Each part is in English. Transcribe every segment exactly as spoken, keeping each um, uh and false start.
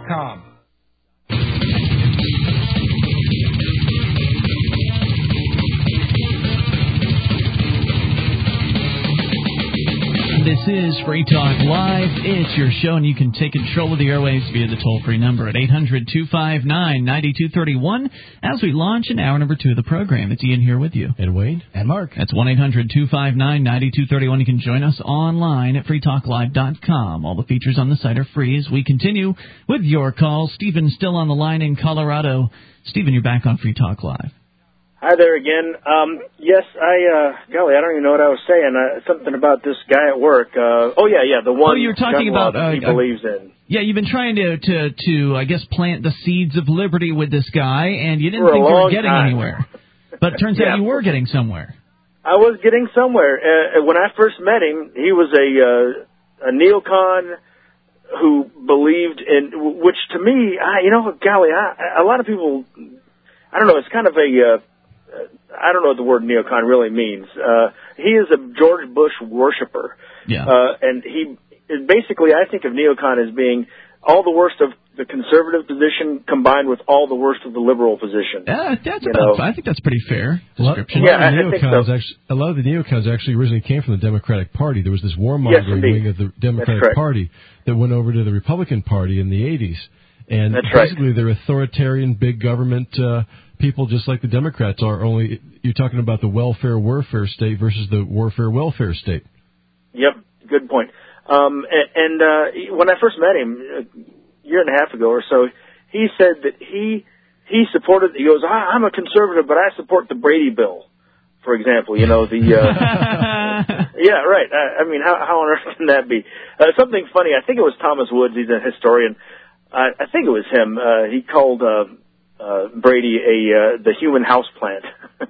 com. This is Free Talk Live. It's your show, and you can take control of the airwaves via the toll-free number at eight hundred two five nine nine two three one as we launch in hour number two of the program. It's Ian here with you. And Wayne. And Mark. That's one eight hundred two five nine nine two three one. You can join us online at free talk live dot com. All the features on the site are free as we continue with your calls. Stephen's still on the line in Colorado. Stephen, you're back on Free Talk Live. Hi there again. Um, yes, I, uh, golly, I don't even know what I was saying. Uh, something about this guy at work. Uh, oh, yeah, yeah, the one oh, you're talking gun law about, that he uh, believes in. Yeah, you've been trying to, to, to, I guess, plant the seeds of liberty with this guy, and you didn't For a think you were long getting time. anywhere. But it turns Yeah. out you were getting somewhere. I was getting somewhere. Uh, when I first met him, he was a, uh, a neocon who believed in, which to me, I, you know, golly, I, a lot of people, I don't know, it's kind of a, uh, I don't know what the word neocon really means. Uh, he is a George Bush worshiper. Yeah. Uh, and he, basically, I think of neocon as being all the worst of the conservative position combined with all the worst of the liberal position. Yeah, that's You about, know. I think that's pretty fair A lot, description. a lot Yeah, of the I think neocons so. actually, a lot of the neocons actually originally came from the Democratic Party. There was this Yes, warmongering indeed. wing of the That's Democratic correct. Party that went over to the Republican Party in the eighties. And That's right. basically they're authoritarian, big government uh, people just like the Democrats are, only you're talking about the welfare warfare state versus the warfare welfare state. Yep, good point. Um, and and uh, when I first met him a year and a half ago or so, he said that he he supported. He goes, I, I'm a conservative, but I support the Brady bill, for example. You know the. Uh, yeah, right. I, I mean, how how on earth can that be? Uh, something funny. I think it was Thomas Woods. He's a historian. I, I think it was him. Uh, he called uh, uh, Brady a uh, the human houseplant.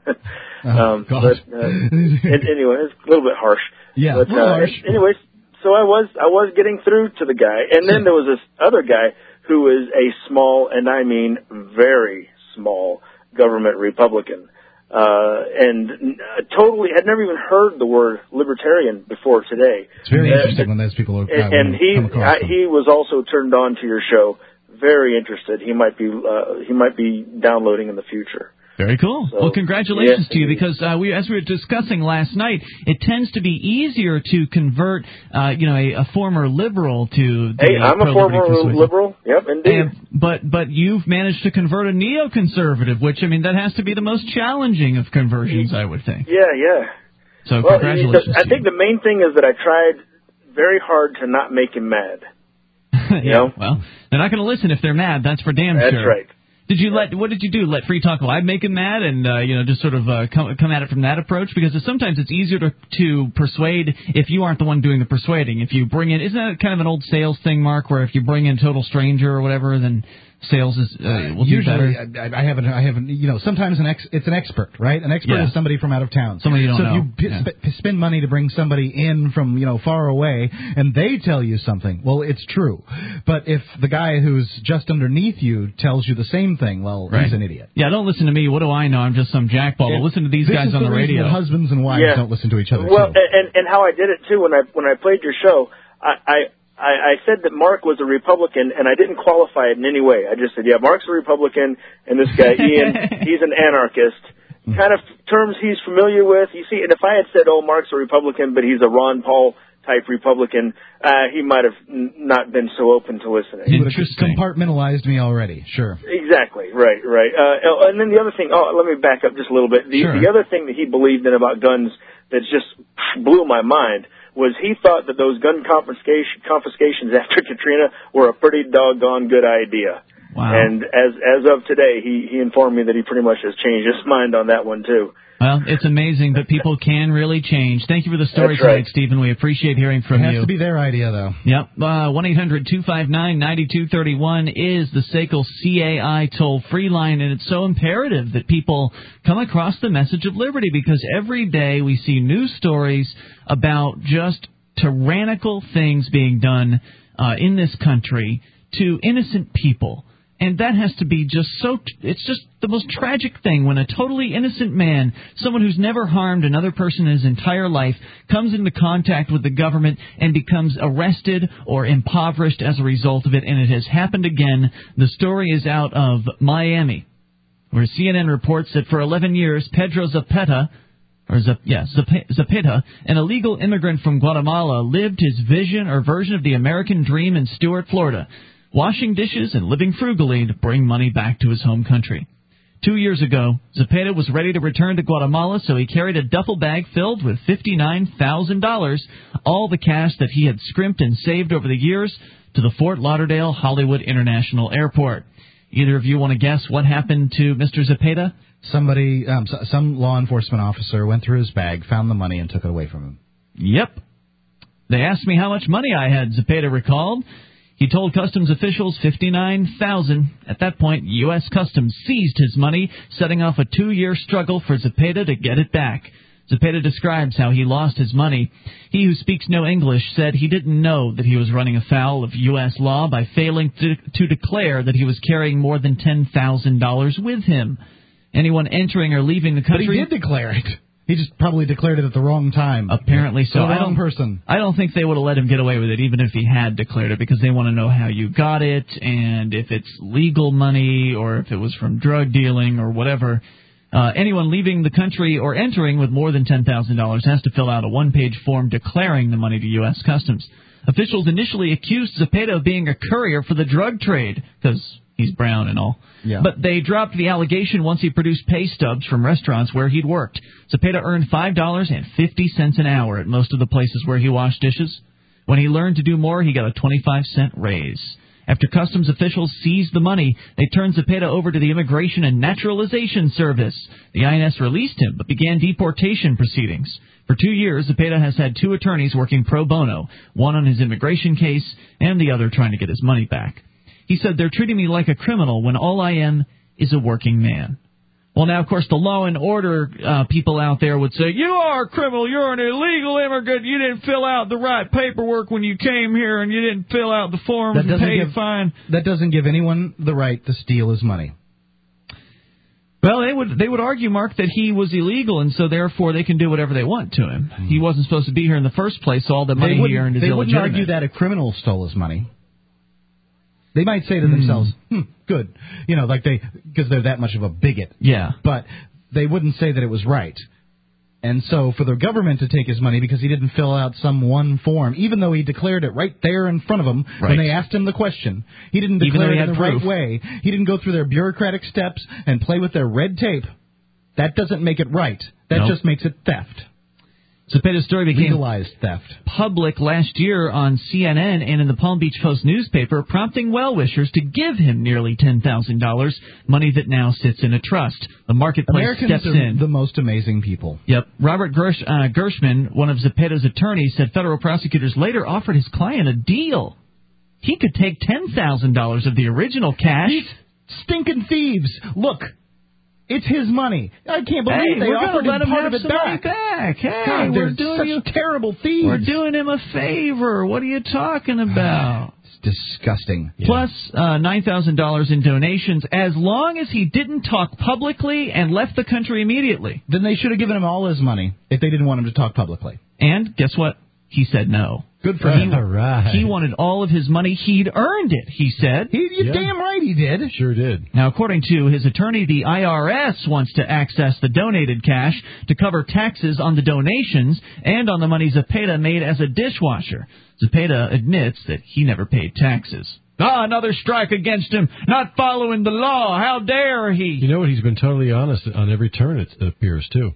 um, oh, but uh, and, anyway, it's a little bit harsh. Yeah, but, well, uh, harsh. anyways, so I was I was getting through to the guy, and then there was this other guy who is a small, and I mean very small, government Republican, uh, and uh, totally had never even heard the word libertarian before today. It's very Uh, interesting when those people look and, and he come across I, them. he was also turned on to your show. Very interested. He might be uh, he might be downloading in the future. Very cool. So, well, congratulations yes, to you, indeed. because uh, we, as we were discussing last night, it tends to be easier to convert, uh, you know, a, a former liberal to the Hey, I'm a pro-liberty former persuasion. liberal. Yep, indeed. And, but but you've managed to convert a neoconservative, which, I mean, that has to be the most challenging of conversions, I would think. Yeah, yeah. So Well, congratulations I to think you. the main thing is that I tried very hard to not make him mad. yeah, know? Well, they're not going to listen if they're mad. That's for damn That's sure. right. Did you let? What did you do? Let Free Talk Live make him mad, and uh, you know, just sort of uh, come come at it from that approach? Because it's, sometimes it's easier to to persuade if you aren't the one doing the persuading. If you bring in, isn't that kind of an old sales thing, Mark? Where if you bring in a total stranger or whatever, then sales is uh, will do Usually, better. I, I haven't. I haven't. You know, sometimes an ex, it's an expert, right? An expert Yeah. is somebody from out of town. Somebody you don't so know. if you p- Yeah. sp- spend money to bring somebody in from you know far away, and they tell you something, well, it's true. But if the guy who's just underneath you tells you the same thing, well, Right. he's an idiot. Yeah, don't listen to me. What do I know? I'm just some jackball. But listen to these This guys is on the the reason radio. that husbands and wives Yeah. don't listen to each other. Well, too. and and how I did it too when I when I played your show, I. I I, I said that Mark was a Republican, and I didn't qualify it in any way. I just said, yeah, Mark's a Republican, and this guy, Ian, he's an anarchist. Kind of terms he's familiar with. You see, and if I had said, oh, Mark's a Republican, but he's a Ron Paul-type Republican, uh, he might have n- not been so open to listening. He would have Interesting. compartmentalized me already. Sure. Exactly, right, right. Uh, and then the other thing, oh, let me back up just a little bit. The, Sure. the other thing that he believed in about guns that just blew my mind was he thought that those gun confiscation, confiscations after Katrina were a pretty doggone good idea. Wow. And as as of today, he, he informed me that he pretty much has changed his mind on that one, too. Well, it's amazing, but people can really change. Thank you for the story That's right. tonight, Stephen. We appreciate hearing from It has you. to be their idea, though. Yep. Uh, one eight hundred two five nine nine two three one is the S A C L C A I toll-free line, and it's so imperative that people come across the message of liberty, because every day we see news stories about just tyrannical things being done uh, in this country to innocent people. And that has to be just so, it's just the most tragic thing when a totally innocent man, someone who's never harmed another person in his entire life, comes into contact with the government and becomes arrested or impoverished as a result of it. And it has happened again. The story is out of Miami, where C N N reports that for eleven years, Pedro Zapata, or Zap, yeah, Zapata, an illegal immigrant from Guatemala, lived his vision or version of the American dream in Stuart, Florida, washing dishes and living frugally to bring money back to his home country. Two years ago, Zapata was ready to return to Guatemala, so he carried a duffel bag filled with fifty-nine thousand dollars, all the cash that he had scrimped and saved over the years, to the Fort Lauderdale Hollywood International Airport. Either of you want to guess what happened to Mister Zapata? Somebody, um, some law enforcement officer went through his bag, found the money, and took it away from him. Yep. They asked me how much money I had, Zapata recalled. He told customs officials fifty-nine thousand dollars. At that point, U S Customs seized his money, setting off a two-year struggle for Zapata to get it back. Zapata describes how he lost his money. He who speaks no English said he didn't know that he was running afoul of U S law by failing to, to declare that he was carrying more than ten thousand dollars with him. Anyone entering or leaving the country... But he did declare it. He just probably declared it at the wrong time. Apparently so. The wrong I don't, person. I don't think they would have let him get away with it, even if he had declared it, because they want to know how you got it, and if it's legal money, or if it was from drug dealing, or whatever. Uh, anyone leaving the country or entering with more than ten thousand dollars has to fill out a one-page form declaring the money to U S Customs. Officials initially accused Zapata of being a courier for the drug trade, because he's brown and all. Yeah. But they dropped the allegation once he produced pay stubs from restaurants where he'd worked. Zapata earned five dollars and fifty cents an hour at most of the places where he washed dishes. When he learned to do more, he got a twenty-five cent raise. After customs officials seized the money, they turned Zapata over to the Immigration and Naturalization Service. The I N S released him, but began deportation proceedings. For two years, Zapata has had two attorneys working pro bono, one on his immigration case and the other trying to get his money back. He said, "They're treating me like a criminal when all I am is a working man." Well, now, of course, the law and order uh, people out there would say, "You are a criminal. You're an illegal immigrant. You didn't fill out the right paperwork when you came here, and you didn't fill out the forms and pay a fine." That doesn't give anyone the right to steal his money. Well, they would they would argue, Mark, that he was illegal, and so therefore they can do whatever they want to him. Mm. He wasn't supposed to be here in the first place, so all the money he earned is they illegitimate. They wouldn't argue that a criminal stole his money. They might say to themselves, hmm, good, you know, like they, because they're that much of a bigot. Yeah. But they wouldn't say that it was right. And so for the government to take his money because he didn't fill out some one form, even though he declared it right there in front of them right. when they asked him the question, he didn't declare it in the proof. right way. He didn't go through their bureaucratic steps and play with their red tape. That doesn't make it right. That nope. just makes it theft. Zapata's story became legalized theft. public last year on C N N and in the Palm Beach Post newspaper, prompting well-wishers to give him nearly ten thousand dollars, money that now sits in a trust. The marketplace Americans steps are in. The most amazing people. Yep. Robert Gersh, uh, Gershman, one of Zapata's attorneys, said federal prosecutors later offered his client a deal. He could take ten thousand dollars of the original cash. These stinking thieves. Look. It's his money. I can't believe hey, they we're offered let him him part have of it some back. back. Hey, God, we're they're doing such you, terrible thieves. We're doing him a favor. What are you talking about? It's disgusting. Plus uh, nine thousand dollars in donations as long as he didn't talk publicly and left the country immediately. Then they should have given him all his money if they didn't want him to talk publicly. And guess what? He said no. Good for him. All right. He wanted all of his money. He'd earned it, he said. He, you're yeah. damn right he did. Sure did. Now, according to his attorney, the I R S wants to access the donated cash to cover taxes on the donations and on the money Zapata made as a dishwasher. Zapata admits that he never paid taxes. Ah, another strike against him, not following the law. How dare he? You know what? He's been totally honest on every turn, it appears, too.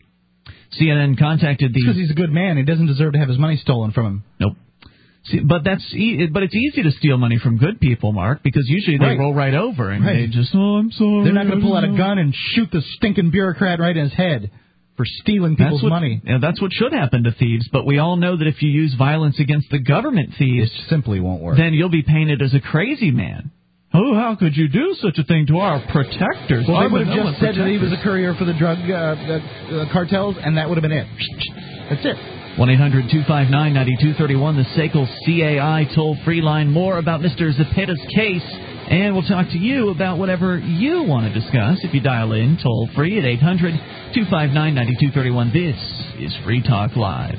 C N N contacted the... Because he's a good man. He doesn't deserve to have his money stolen from him. Nope. See, but that's e- but it's easy to steal money from good people, Mark, because usually they right. roll right over and right. they just, oh, I'm sorry. They're not going to pull out a gun and shoot the stinking bureaucrat right in his head for stealing people's that's what, money. Yeah, that's what should happen to thieves, but we all know that if you use violence against the government thieves, it simply won't work. Then you'll be painted as a crazy man. Oh, how could you do such a thing to our protectors? Well, our they would have just said protectors. that he was a courier for the drug uh, uh, cartels, and that would have been it. That's it. one eight hundred two five nine nine two three one, the S A C L C A I toll-free line. More about Mister Zapata's case And we'll talk to you about whatever you want to discuss if you dial in toll-free at eight hundred two five nine nine two three one. This is Free Talk Live.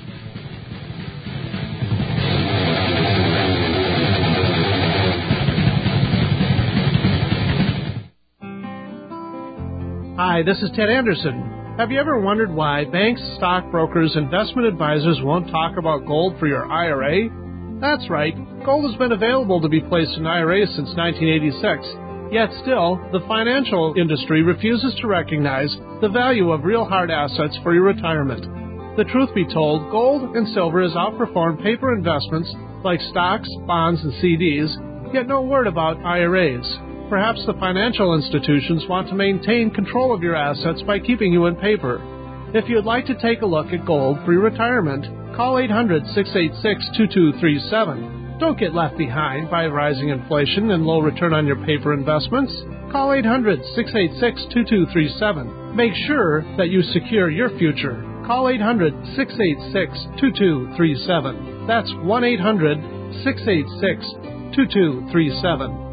Hi, this is Ted Anderson. Have you ever wondered why banks, stockbrokers, investment advisors won't talk about gold for your I R A? That's right. Gold has been available to be placed in I R As since nineteen eighty-six. Yet still, the financial industry refuses to recognize the value of real hard assets for your retirement. The truth be told, gold and silver has outperformed paper investments like stocks, bonds, and C Ds, yet no word about I R As. Perhaps the financial institutions want to maintain control of your assets by keeping you in paper. If you'd like to take a look at gold for your retirement, call eight hundred six eight six two two three seven. Don't get left behind by rising inflation and low return on your paper investments. Call eight hundred six eight six two two three seven. Make sure that you secure your future. Call eight hundred six eight six two two three seven. That's one eight hundred six eight six two two three seven.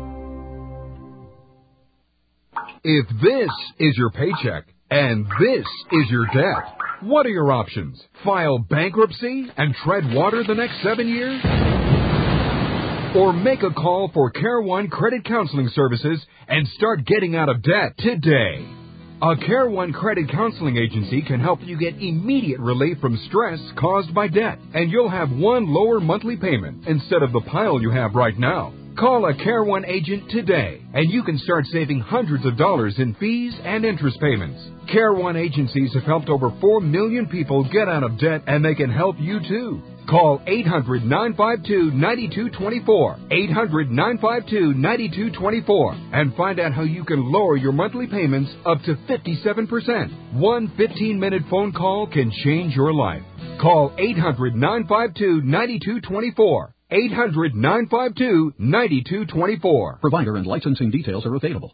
If this is your paycheck and this is your debt, what are your options? File bankruptcy and tread water the next seven years? Or make a call for Care One Credit Counseling Services and start getting out of debt today. A Care One Credit Counseling Agency can help you get immediate relief from stress caused by debt, and you'll have one lower monthly payment instead of the pile you have right now. Call a Care One agent today, and you can start saving hundreds of dollars in fees and interest payments. Care One agencies have helped over four million people get out of debt, and they can help you too. Call eight hundred nine five two nine two two four, eight hundred nine five two nine two two four, and find out how you can lower your monthly payments up to fifty-seven percent. One fifteen-minute phone call can change your life. Call eight hundred nine five two nine two two four. eight hundred nine five two nine two two four. Provider and licensing details are available.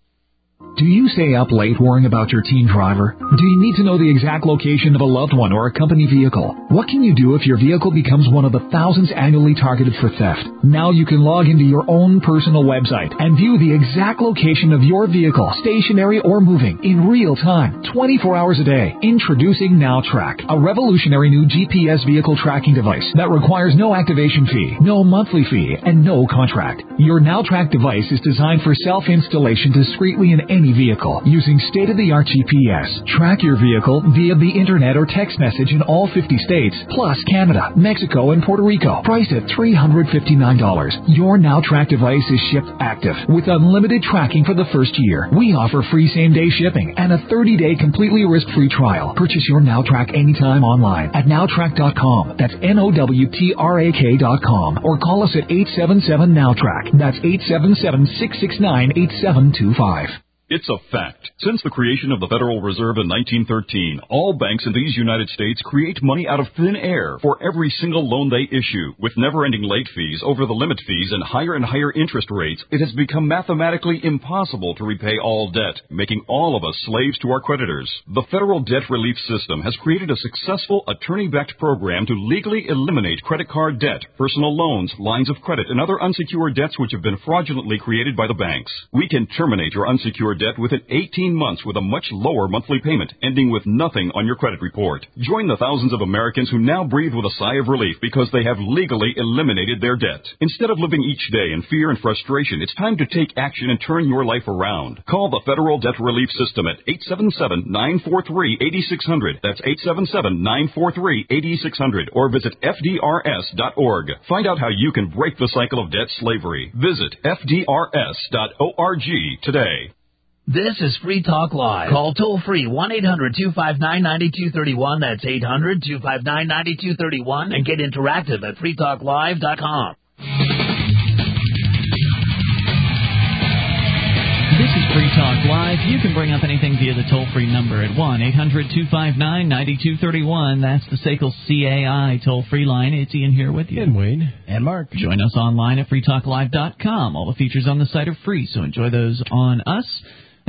Do you stay up late worrying about your teen driver? Do you need to know the exact location of a loved one or a company vehicle? What can you do if your vehicle becomes one of the thousands annually targeted for theft? Now you can log into your own personal website and view the exact location of your vehicle, stationary or moving, in real time, twenty-four hours a day. Introducing NowTrack, a revolutionary new G P S vehicle tracking device that requires no activation fee, no monthly fee, and no contract. Your NowTrack device is designed for self-installation discreetly in any vehicle using state-of-the-art G P S. Track your vehicle via the internet or text message in all fifty states, plus Canada, Mexico, and Puerto Rico. Priced at three hundred fifty-nine dollars. Your NowTrack device is shipped active with unlimited tracking for the first year. We offer free same-day shipping and a thirty-day completely risk-free trial. Purchase your NowTrack anytime online at now track dot com. That's N O W T R A K dot com. Or call us at eight seven seven now track. That's eight seven seven, six six nine, eight seven two five. It's a fact. Since the creation of the Federal Reserve in nineteen thirteen, all banks in these United States create money out of thin air for every single loan they issue. With never-ending late fees, over-the-limit fees, and higher and higher interest rates, it has become mathematically impossible to repay all debt, making all of us slaves to our creditors. The Federal Debt Relief System has created a successful attorney-backed program to legally eliminate credit card debt, personal loans, lines of credit, and other unsecured debts which have been fraudulently created by the banks. We can terminate your unsecured debt within eighteen months with a much lower monthly payment, ending with nothing on your credit report. Join the thousands of Americans who now breathe with a sigh of relief because they have legally eliminated their debt. Instead of living each day in fear and frustration, it's time to take action and turn your life around. Call the Federal Debt Relief System at eight seven seven, nine four three, eight six zero zero. That's eight seven seven, nine four three, eight six zero zero. Or visit F D R S dot org. Find out how you can break the cycle of debt slavery. Visit F D R S dot org today. This is Free Talk Live. Call toll-free one eight hundred two five nine nine two three one. That's eight hundred two five nine nine two three one. And get interactive at free talk live dot com. This is Free Talk Live. You can bring up anything via the toll-free number at one eight hundred two five nine nine two three one. That's the S A C L C A I toll-free line. It's Ian here with you. And Wayne. And Mark. Join us online at free talk live dot com. All the features on the site are free, so enjoy those on us.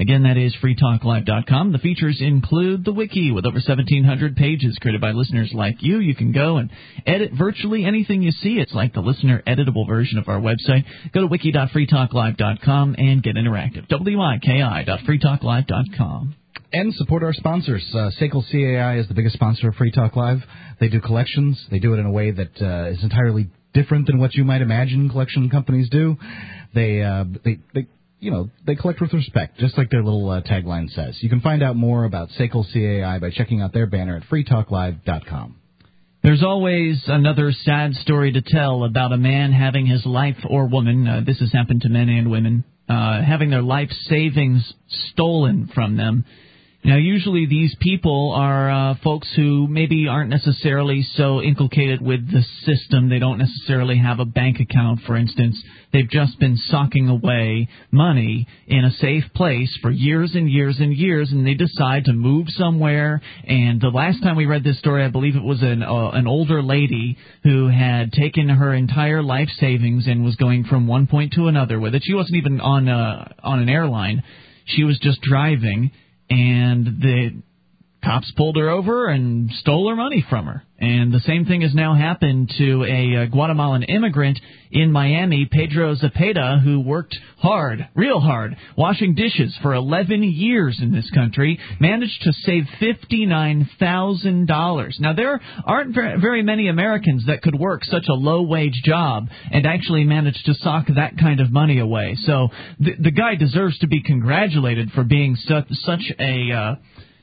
Again, that is free talk live dot com. The features include the wiki with over seventeen hundred pages created by listeners like you. You can go and edit virtually anything you see. It's like the listener editable version of our website. Go to wiki dot free talk live dot com and get interactive. W I K I dot free talk live dot com. And support our sponsors. Uh, S A C L C A I is the biggest sponsor of Free Talk Live. They do collections. They do it in a way that uh, is entirely different than what you might imagine collection companies do. They, uh, they, they, you know, they collect with respect, just like their little uh, tagline says. You can find out more about S A C L C A I by checking out their banner at free talk live dot com. There's always another sad story to tell about a man having his life, or woman, uh, this has happened to men and women, uh, having their life savings stolen from them. Now, usually these people are uh, folks who maybe aren't necessarily so inculcated with the system. They don't necessarily have a bank account, for instance. They've just been socking away money in a safe place for years and years and years, and they decide to move somewhere. And the last time we read this story, I believe it was an, uh, an older lady who had taken her entire life savings and was going from one point to another with it. She wasn't even on, uh, on an airline. She was just driving. And the cops pulled her over and stole her money from her. And the same thing has now happened to a uh, Guatemalan immigrant in Miami, Pedro Zepeda, who worked hard, real hard, washing dishes for eleven years in this country, managed to save fifty-nine thousand dollars. Now, there aren't very many Americans that could work such a low-wage job and actually manage to sock that kind of money away. So the, the guy deserves to be congratulated for being such, such a... Uh,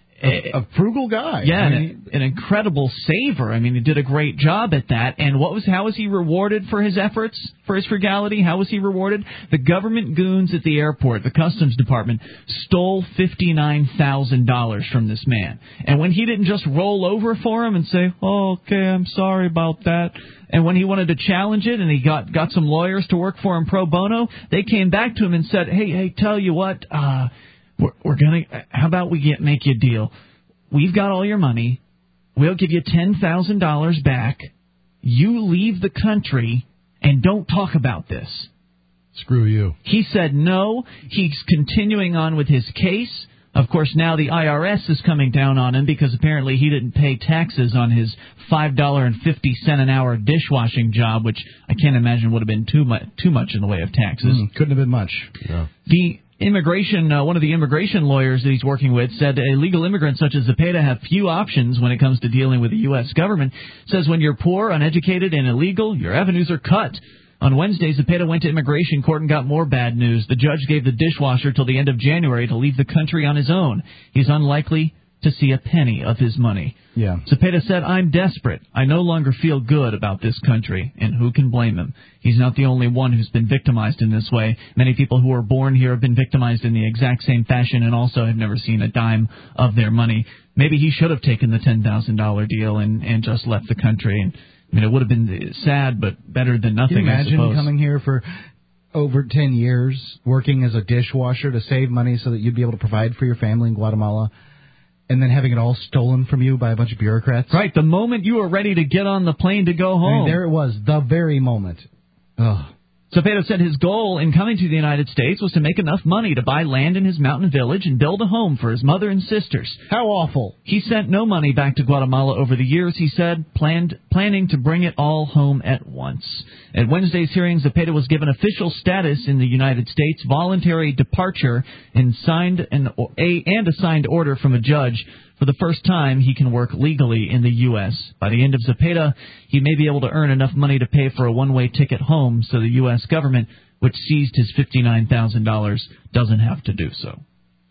A, a frugal guy. Yeah, I mean, an, an incredible saver. I mean, he did a great job at that. And what was how was he rewarded for his efforts, for his frugality? How was he rewarded? The government goons at the airport, the Customs Department, stole fifty-nine thousand dollars from this man. And when he didn't just roll over for him and say, oh, okay, I'm sorry about that, and when he wanted to challenge it and he got, got some lawyers to work for him pro bono, they came back to him and said, hey, hey, tell you what, uh... We're, we're gonna. How about we get make you a deal? We've got all your money. We'll give you ten thousand dollars back. You leave the country and don't talk about this. Screw you. He said no. He's continuing on with his case. Of course, now the I R S is coming down on him because apparently he didn't pay taxes on his five dollars and fifty cents an hour dishwashing job, which I can't imagine would have been too much, too much in the way of taxes. Mm, couldn't have been much. No. The Immigration, uh, one of the immigration lawyers that he's working with said illegal immigrants such as Zepeda have few options when it comes to dealing with the U S government. Says when you're poor, uneducated, and illegal, your avenues are cut. On Wednesday, Zepeda went to immigration court and got more bad news. The judge gave the dishwasher till the end of January to leave the country on his own. He's unlikely to see a penny of his money. Yeah. Zepeda said, I'm desperate. I no longer feel good about this country, and who can blame him? He's not the only one who's been victimized in this way. Many people who are born here have been victimized in the exact same fashion and also have never seen a dime of their money. Maybe he should have taken the ten thousand dollars deal and, and just left the country. And I mean, it would have been sad, but better than nothing, Can you imagine I suppose. coming here for over ten years, working as a dishwasher to save money so that you'd be able to provide for your family in Guatemala, and then having it all stolen from you by a bunch of bureaucrats? Right, the moment you were ready to get on the plane to go home. I mean, there it was, the very moment. Ugh. Zepeda said his goal in coming to the United States was to make enough money to buy land in his mountain village and build a home for his mother and sisters. How awful. He sent no money back to Guatemala over the years, he said, planned, planning to bring it all home at once. At Wednesday's hearing, Zepeda was given official status in the United States, voluntary departure, and signed an, a, and a signed order from a judge. For the first time, he can work legally in the U S By the end of Zepeda, he may be able to earn enough money to pay for a one-way ticket home, so the U S government, which seized his fifty-nine thousand dollars, doesn't have to do so.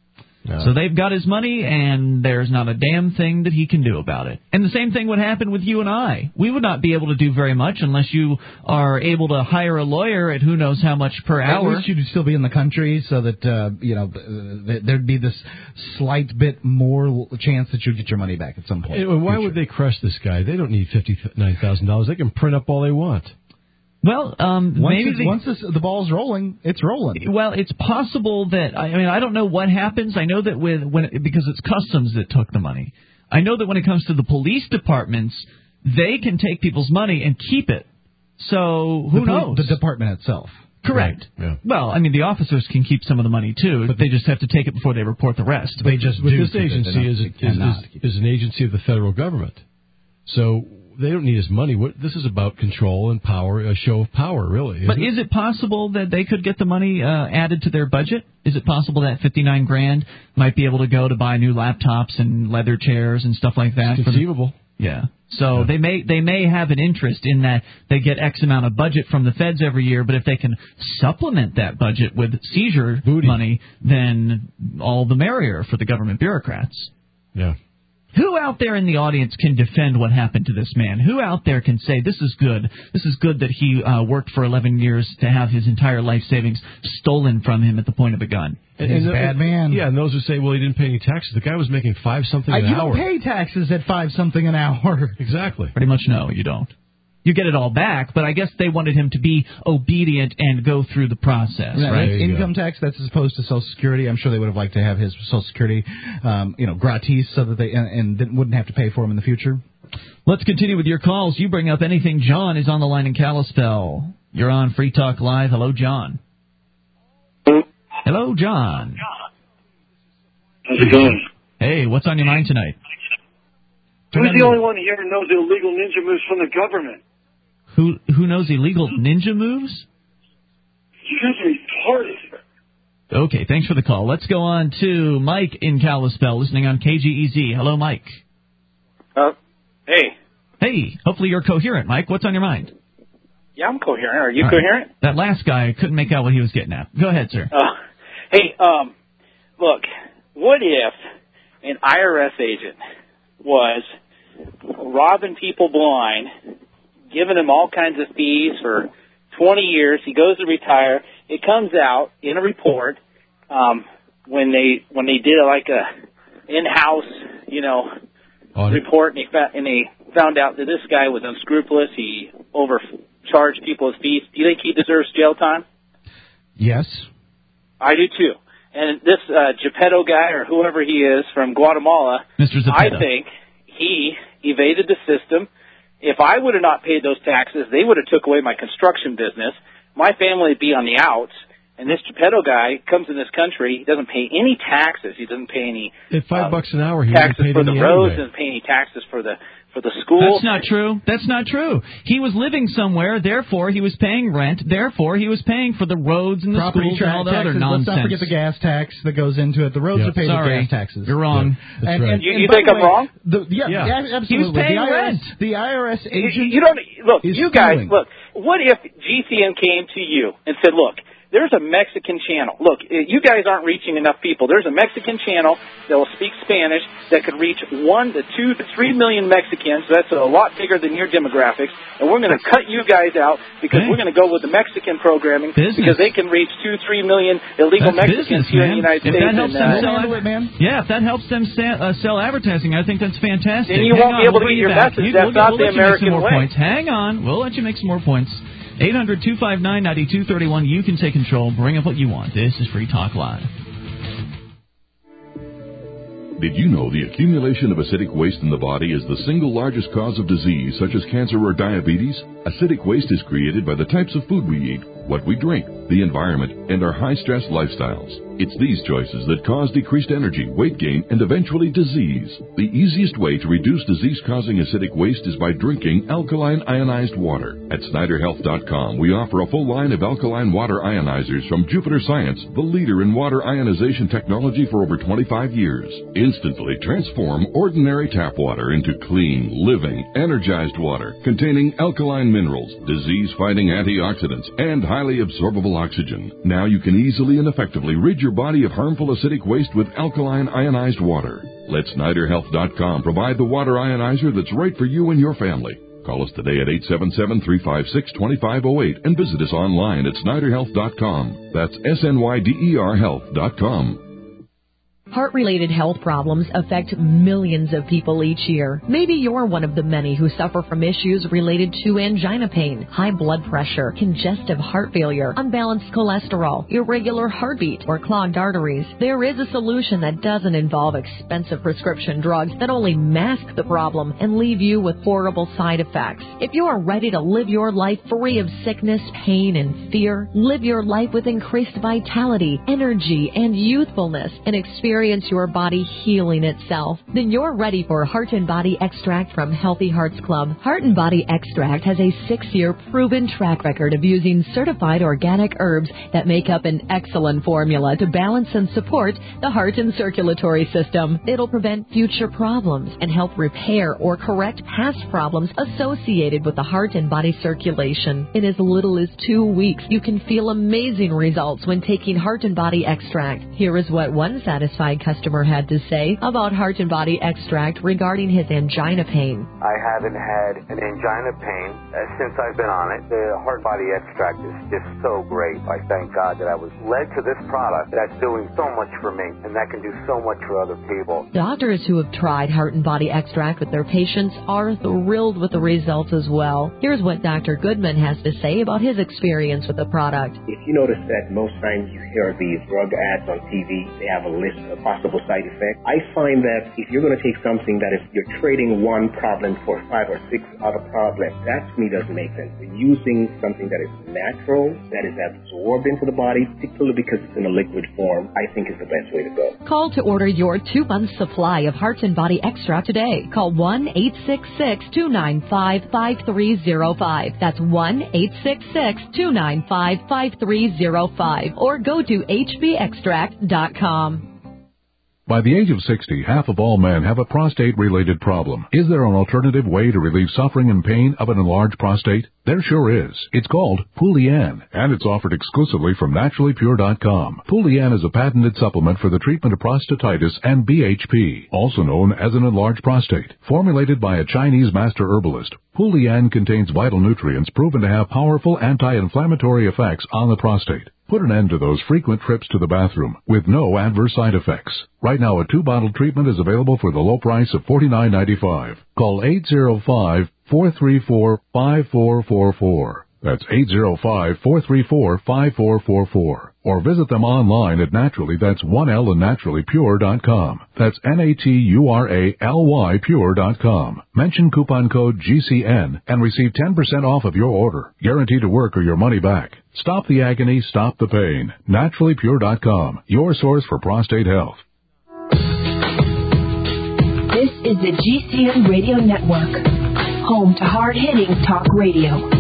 No. So they've got his money, and there's not a damn thing that he can do about it. And the same thing would happen with you and I. We would not be able to do very much unless you are able to hire a lawyer at who knows how much per hour. At least you'd still be in the country so that, uh, you know, there'd be this slight bit more chance that you'd get your money back at some point. And why would they crush this guy? They don't need fifty-nine thousand dollars. They can print up all they want. Well, um, once maybe it's, they, once this, the ball's rolling, it's rolling. Well, it's possible that I mean I don't know what happens. I know that with when it, because it's customs that took the money. I know that when it comes to the police departments, they can take people's money and keep it. So who the, knows? The department itself. Correct. Right. Yeah. Well, I mean, the officers can keep some of the money, too, but they just have to take it before they report the rest. They just But do this agency is, is, is, is an agency of the federal government. So they don't need his money. What, this is about control and power, a show of power, really. But it? is it possible that they could get the money uh, added to their budget? Is it possible that fifty-nine grand might be able to go to buy new laptops and leather chairs and stuff like that? It's conceivable. The, yeah. So yeah. they may they may have an interest in that they get X amount of budget from the feds every year, but if they can supplement that budget with seizure Booty. money, then all the merrier for the government bureaucrats. Yeah. Who out there in the audience can defend what happened to this man? Who out there can say, this is good, this is good that he uh, worked for eleven years to have his entire life savings stolen from him at the point of a gun? And he's and, a bad man. Yeah, and those who say, well, he didn't pay any taxes. The guy was making five something an uh, you hour. You don't pay taxes at five something an hour. Exactly. Pretty much no, you don't. You get it all back, but I guess they wanted him to be obedient and go through the process, yeah, right? Income go. tax, that's as opposed to Social Security. I'm sure they would have liked to have his Social Security, um, you know, gratis, so that they and, and didn't, wouldn't have to pay for him in the future. Let's continue with your calls. You bring up anything. John is on the line in Kalispell. You're on Free Talk Live. Hello, John. Hello, John. How's it going? Hey, what's on your mind tonight? Who's the only one here who knows the illegal ninja moves from the government? Who who knows illegal ninja moves? You guys are retarded. Okay, thanks for the call. Let's go on to Mike in Kalispell, listening on K G E Z. Hello, Mike. Uh, hey. Hey, hopefully you're coherent, Mike. What's on your mind? Yeah, I'm coherent. Are you All coherent? Right. That last guy couldn't make out what he was getting at. Go ahead, sir. Uh, hey, um, look, what if an I R S agent was robbing people blind, giving them all kinds of fees for twenty years. He goes to retire. It comes out in a report um, when they when they did like a in-house, you know, Audit. report, and they, fa- and they found out that this guy was unscrupulous. He overcharged people's fees. Do you think he deserves jail time? Yes. I do too. And this uh, Geppetto guy or whoever he is from Guatemala, Mister Geppetto. I think he evaded the system. If I would have not paid those taxes, they would have took away my construction business. My family would be on the outs. And this Geppetto guy comes in this country, he doesn't pay any taxes. He doesn't pay any At five uh, bucks an hour. He taxes paid for the roads. anyway. Doesn't pay any taxes for the for the school. That's not true. That's not true. He was living somewhere, therefore he was paying rent. Therefore he was paying for the roads and the Property schools and all the taxes. other nonsense. Let's not forget the gas tax that goes into it. The roads Yep. are paid Sorry. with gas taxes. You're wrong. Yeah, that's and, right. and, You, and you by think the I'm way, wrong? The, yeah, Yeah. yeah, absolutely. He was paying the I R S, rent. The I R S agent. You don't look. is You guys, stealing. look. What if G C M came to you and said, "Look, there's a Mexican channel. Look, you guys aren't reaching enough people. There's a Mexican channel that will speak Spanish that could reach one to two to three million Mexicans. That's a lot bigger than your demographics. And we're going to cut you guys out because Hey. we're going to go with the Mexican programming Business. because they can reach two, three million illegal That's Mexicans business, here man. in the United If States." that helps and, them uh, sell handle it, man. Yeah, if that helps them sa- uh, sell advertising, I think that's fantastic. Then you Hang won't on, be able we'll to bring get you your back. message. You- That's we'll, not we'll the let you make some American more way. points. Hang on. We'll let you make some more points. eight hundred two five nine nine two three one. You can take control. Bring up what you want. This is Free Talk Live. Did you know the accumulation of acidic waste in the body is the single largest cause of disease, such as cancer or diabetes? Acidic waste is created by the types of food we eat, what we drink, the environment, and our high-stress lifestyles. It's these choices that cause decreased energy, weight gain, and eventually disease. The easiest way to reduce disease-causing acidic waste is by drinking alkaline ionized water. At Snyder Health dot com, we offer a full line of alkaline water ionizers from Jupiter Science, the leader in water ionization technology for over twenty-five years. Instantly transform ordinary tap water into clean, living, energized water containing alkaline minerals, disease-fighting antioxidants, and highly absorbable oxygen. Now you can easily and effectively rid your body of harmful acidic waste with alkaline ionized water. Let Snyder Health dot com provide the water ionizer that's right for you and your family. Call us today at eight seven seven, three five six, two five zero eight and visit us online at Snyder Health dot com. That's S N Y D E R Health dot com. Heart-related health problems affect millions of people each year. Maybe you're one of the many who suffer from issues related to angina pain, high blood pressure, congestive heart failure, unbalanced cholesterol, irregular heartbeat, or clogged arteries. There is a solution that doesn't involve expensive prescription drugs that only mask the problem and leave you with horrible side effects. If you are ready to live your life free of sickness, pain, and fear, live your life with increased vitality, energy, and youthfulness, and experience your body healing itself, then you're ready for Heart and Body Extract from Healthy Hearts Club. Heart and Body Extract has a six-year proven track record of using certified organic herbs that make up an excellent formula to balance and support the heart and circulatory system. It'll prevent future problems and help repair or correct past problems associated with the heart and body circulation. In as little as two weeks, you can feel amazing results when taking Heart and Body Extract. Here is what one satisfied customer had to say about Heart and Body Extract regarding his angina pain. I haven't had an angina pain uh, since I've been on it. The Heart Body Extract is just so great. I thank God that I was led to this product that's doing so much for me, and that can do so much for other people. Doctors who have tried Heart and Body Extract with their patients are thrilled with the results as well. Here's what Doctor Goodman has to say about his experience with the product. If you notice that most times you hear these drug ads on T V, they have a list of possible side effects. I find that if you're going to take something that is you're trading one problem for five or six other problems, that to me doesn't make sense. You're using something that is natural, that is absorbed into the body, particularly because it's in a liquid form, I think is the best way to go. Call to order your two-month supply of Heart and Body Extra today. Call one eight six six, two nine five, five three zero five. That's one eight six six, two nine five, five three zero five. Or go to h b extract dot com. By the age of sixty, half of all men have a prostate-related problem. Is there an alternative way to relieve suffering and pain of an enlarged prostate? There sure is. It's called Poulian, and it's offered exclusively from naturally pure dot com. Poulian is a patented supplement for the treatment of prostatitis and B H P, also known as an enlarged prostate. Formulated by a Chinese master herbalist, Poulian contains vital nutrients proven to have powerful anti-inflammatory effects on the prostate. Put an end to those frequent trips to the bathroom with no adverse side effects. Right now, a two-bottle treatment is available for the low price of forty-nine ninety-five. Call eight zero five, four three four, five four four four. That's eight zero five, four three four, five four four four. Or visit them online at Naturally, that's one L and naturally pure dot com. That's N A T U R A L Y pure dot com. Mention coupon code G C N and receive ten percent off of your order. Guaranteed to work or your money back. Stop the agony, stop the pain. naturally pure dot com, your source for prostate health. This is the G C N Radio Network, home to hard-hitting talk radio.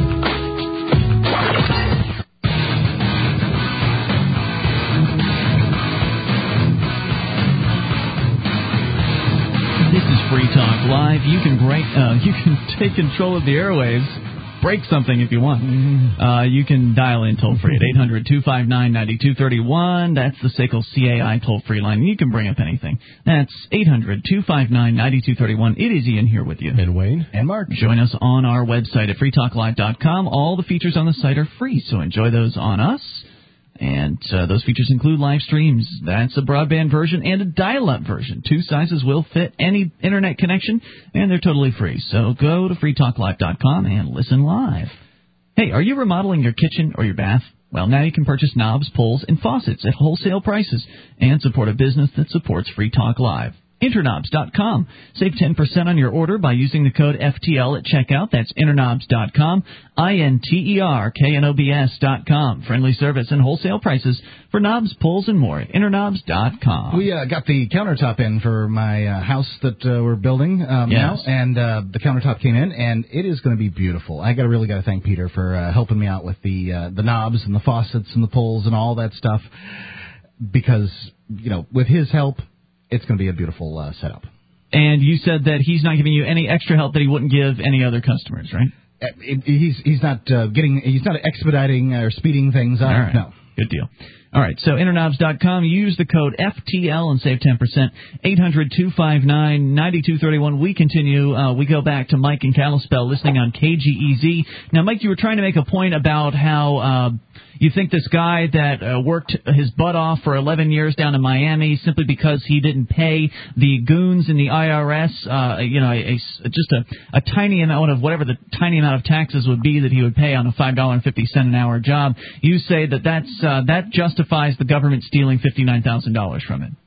This is Free Talk Live. You can break, uh, you can take control of the airwaves. Break something if you want. Uh, you can dial in toll free at eight hundred, two five nine, nine two three one. That's the S A C L C A I toll free line. You can bring up anything. That's eight hundred, two five nine, nine two three one. It is Ian here with you. And Wayne. And Mark. Join us on our website at free talk live dot com. All the features on the site are free, so enjoy those on us. And uh, those features include live streams. That's a broadband version and a dial-up version. Two sizes will fit any internet connection, and they're totally free. So go to free talk live dot com and listen live. Hey, are you remodeling your kitchen or your bath? Well, now you can purchase knobs, pulls, and faucets at wholesale prices and support a business that supports Free Talk Live. Interknobs dot com. Save ten percent on your order by using the code F T L at checkout. That's Interknobs dot com. I N T E R K N O B S dot com. Friendly service and wholesale prices for knobs, pulls, and more at Interknobs dot com. We uh, got the countertop in for my uh, house that uh, we're building um, yes. now, and uh, the countertop came in, and it is going to be beautiful. I got to really got to thank Peter for uh, helping me out with the uh, the knobs and the faucets and the pulls and all that stuff, because, you know, with his help, it's going to be a beautiful uh, setup. And you said that he's not giving you any extra help that he wouldn't give any other customers, right? Uh, he's he's not uh, getting he's not expediting or speeding things up. All right. No. Good deal. All right, so interknobs dot com. Use the code F T L and save ten percent. eight hundred two five nine nine two three one. We continue. Uh, we go back to Mike in Kalispell listening on K G E Z. Now, Mike, you were trying to make a point about how uh, you think this guy that uh, worked his butt off for eleven years down in Miami simply because he didn't pay the goons in the I R S, uh, you know, a, a, just a, a tiny amount of whatever the tiny amount of taxes would be that he would pay on a five dollars and fifty cents an hour job. You say that that's, uh, that justifies the government stealing fifty-nine thousand dollars from it.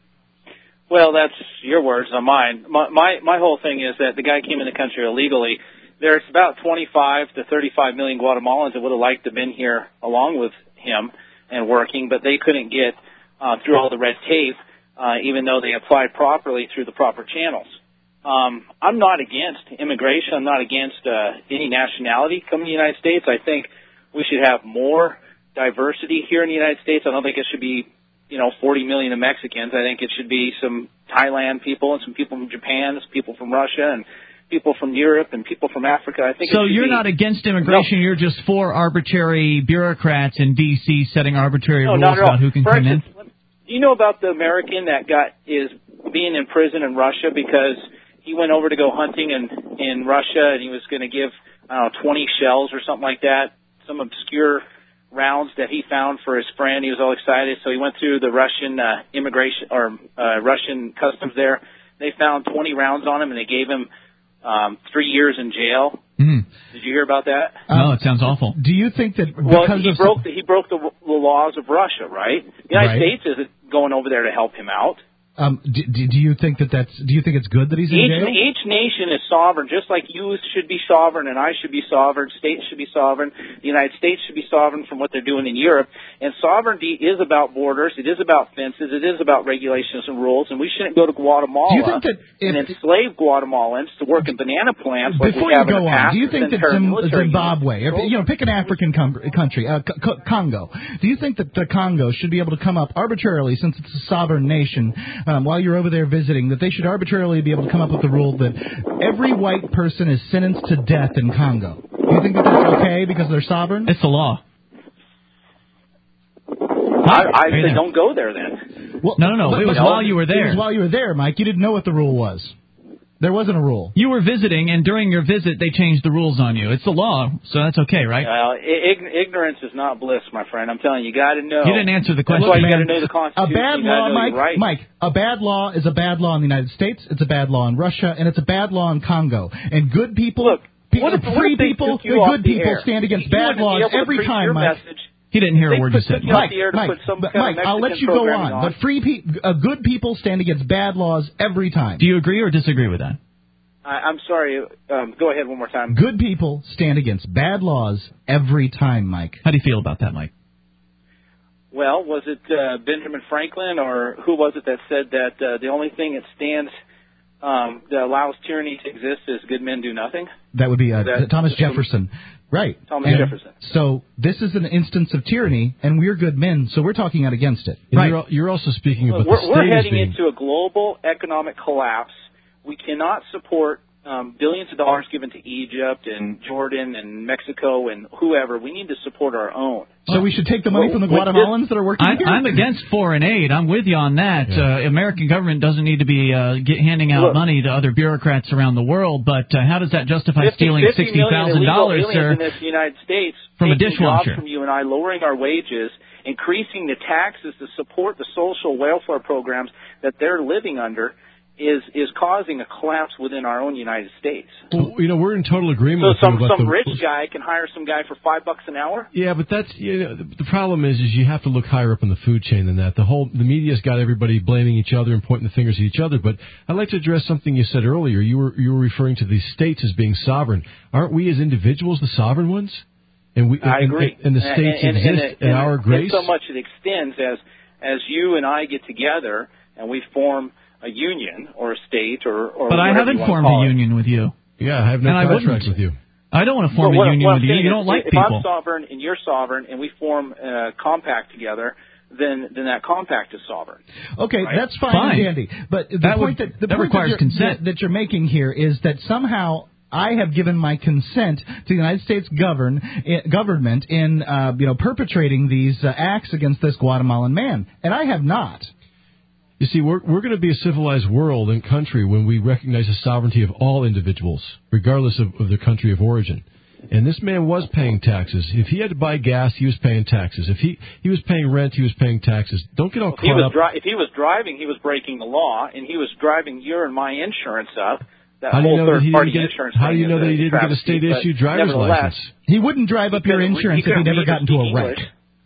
Well, that's your words, not mine. My, my my whole thing is that the guy came in the country illegally. There's about twenty-five to thirty-five million Guatemalans that would have liked to have been here along with him and working, but they couldn't get uh, through all the red tape, uh, even though they applied properly through the proper channels. Um, I'm not against immigration. I'm not against uh, any nationality coming to the United States. I think we should have more diversity here in the United States. I don't think it should be, you know, forty million of Mexicans. I think it should be some Thailand people and some people from Japan, some people from Russia, and people from Europe and people from Africa. I think. So it should you're be, not against immigration. No. You're just for arbitrary bureaucrats in D C setting arbitrary no, rules not at all. about who can For come instance, in. Do you know about the American that got is being in prison in Russia because he went over to go hunting in in Russia and he was going to give I don't know twenty shells or something like that, some obscure rounds that he found for his friend. He was all excited, so he went through the Russian uh, immigration or uh, Russian customs there. They found twenty rounds on him and they gave him um, three years in jail. Mm. Did you hear about that? No, it sounds awful. Do you think that because well, he of broke the, he broke the, the laws of Russia, right? The United Right. States isn't going over there to help him out. Um, do, do you think that that's? Do you think it's good that he's in Each, jail? each nation is sovereign, just like you should be sovereign and I should be sovereign, states should be sovereign, the United States should be sovereign from what they're doing in Europe. And sovereignty is about borders, it is about fences, it is about regulations and rules, and we shouldn't go to Guatemala Do you think that if, and enslave Guatemalans to work in banana plants like before we have you in go the past. on, do you think that Zim, Zimbabwe, or, you know, pick an African com- country, uh, C- Congo, do you think that the Congo should be able to come up arbitrarily, since it's a sovereign nation, um, while you're over there visiting, that they should arbitrarily be able to come up with the rule that every white person is sentenced to death in Congo? Do you think that that's okay because they're sovereign? It's the law. I, I say don't go there then. Well, no, no, no. But, it was but, while you were there. It was while you were there, Mike. You didn't know what the rule was. There wasn't a rule. You were visiting, and during your visit, they changed the rules on you. It's the law, so that's okay, right? Well, ig- ignorance is not bliss, my friend. I'm telling you, you got to know. You didn't answer the question. That's why you got to Man, know the Constitution. A bad you gotta law, know Mike. your rights. Mike. A bad law is a bad law in the United States. It's a bad law in Russia, and it's a bad law in Congo. And good people, Look, pe- what if, free what if they people, took you off good the people air? stand against You bad wouldn't be laws able to every preach time, your Mike. message. He didn't hear a They word put, you said. took you off the air to Mike, put some but kind Mike, of I'll let you Mexican go programming on. on. But free pe- uh, good people stand against bad laws every time. Do you agree or disagree with that? I, I'm sorry. Um, go ahead one more time. Good people stand against bad laws every time, Mike. How do you feel about that, Mike? Well, was it uh, Benjamin Franklin or who was it that said that uh, the only thing that stands um, that allows tyranny to exist is good men do nothing? That would be uh, That- Thomas Jefferson. Right. Thomas And Jefferson. So this is an instance of tyranny, and we're good men, so we're talking out against it. And Right. You're, you're also speaking about We're, the we're state as heading being... into a global economic collapse. We cannot support um, billions of dollars given to Egypt and Jordan and Mexico and whoever. We need to support our own. So we should take the money Well, from the with Guatemalans that are working I'm, here? I'm against foreign aid. I'm with you on that. Yeah. Uh, American government doesn't need to be uh, get, handing out Look, money to other bureaucrats around the world, but uh, how does that justify stealing sixty thousand dollars, sir, in this United States, from a taking dishwasher? jobs from you and I, lowering our wages, increasing the taxes to support the social welfare programs that they're living under, is is causing a collapse within our own United States. Well, you know, we're in total agreement So with some you about some the... rich guy can hire some guy for five bucks an hour. Yeah, but that's you know, the, the problem is is you have to look higher up in the food chain than that. The whole the media's got everybody blaming each other and pointing the fingers at each other. But I'd like to address something you said earlier. You were you were referring to the states as being sovereign. Aren't we as individuals the sovereign ones? And we I and, agree. And, and the states and, and, exist and, in our and grace. so much it extends as as you and I get together and we form a union or a state or, or But I whatever haven't you want to formed call a it. union with you. Yeah, I have no And I contract wouldn't. with you. I don't want to form Well, what- a union what I'm with you. saying You is don't like if people. I'm sovereign and you're sovereign and we form a compact together, then then that compact is sovereign. Okay, Right? that's fine, Fine. and dandy. But the That point would- that the that point requires that you're, consent. That, that you're making here is that somehow I have given my consent to the United States govern, eh, government in, uh, you know, perpetrating these uh, acts against this Guatemalan man, and I have not. You see, we're we're going to be a civilized world and country when we recognize the sovereignty of all individuals, regardless of, of their country of origin. And this man was paying taxes. If he had to buy gas, he was paying taxes. If he, he was paying rent, he was paying taxes. Don't get all If he caught was up. dri- if he was driving, he was breaking the law, and he was driving your and my insurance up. That How do you whole know that he third-party didn't get? insurance How do thing you know is that a he didn't get a travesty, state-issued but driver's nevertheless, license? He wouldn't drive up your couldn't- insurance he if he couldn't never read got or into a speak wreck. English.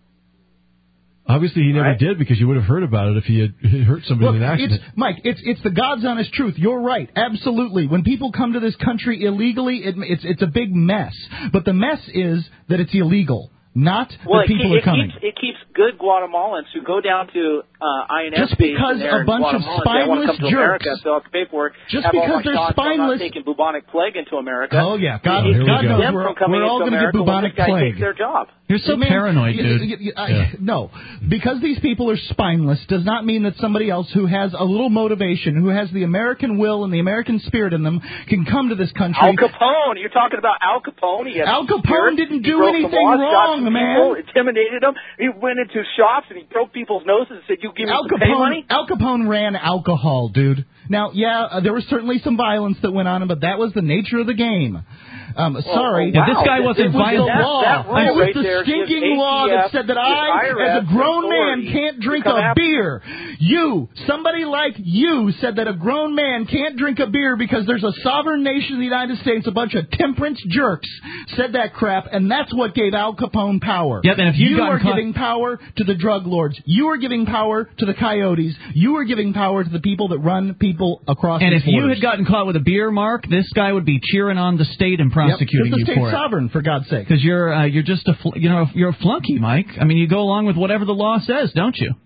Obviously, he never Right. did because you would have heard about it if he had hurt somebody Look, in an accident. it's, Mike, it's it's the God's honest truth. You're right, absolutely. When people come to this country illegally, it, it's it's a big mess. But the mess is that it's illegal, not Well, that it, people keep, are coming. It keeps, it keeps good Guatemalans who go down to uh, I N S Just because there a in bunch of Guatemala and say, I want to spineless come to America, jerks- fill out the paperwork, Just have all because my they're shots, so I'm not spineless- taking bubonic plague into America. Oh, yeah. God- it, it Oh, here we keeps go. them We're- from coming we're all into gonna get America when bubonic this guy plague. takes their job. You're so Man, paranoid, you- dude. you- you- I- Yeah. No, because these people are spineless does not mean that somebody else who has a little motivation, who has the American will and the American spirit in them, can come to this country. Al Capone. You're talking about Al Capone. He had Al Capone spirit. didn't He do broke anything the laws, wrong, shot some man. people, intimidated them. He went into shops and he broke people's noses and said, "You give me Al some pay Capone, money." Al Capone ran alcohol, dude. Now, yeah, uh, there was certainly some violence that went on, but that was the nature of the game. Um, sorry. oh, wow. Yeah, this guy wasn't it was violent. the law. That- that rule it was right the there gives stinking law A T F, that said that gives I, I R S as a grown man, authority can't to drink come a after- beer. You, somebody like you, said that a grown man can't drink a beer because there's a sovereign nation, the United States, a bunch of temperance jerks said that crap, and that's what gave Al Capone power. Yep, and if you'd you gotten are caught- giving power to the drug lords. You are giving power to the coyotes. You are giving power to the people that run people across And these if you borders. had gotten caught with a beer, Mark, this guy would be cheering on the state and prosecuting yep, you the for state's it. sovereign, for God's sake. Because you're uh, you're just a fl- you know you're a flunky, Mike. I mean, you go along with whatever the law says, don't you?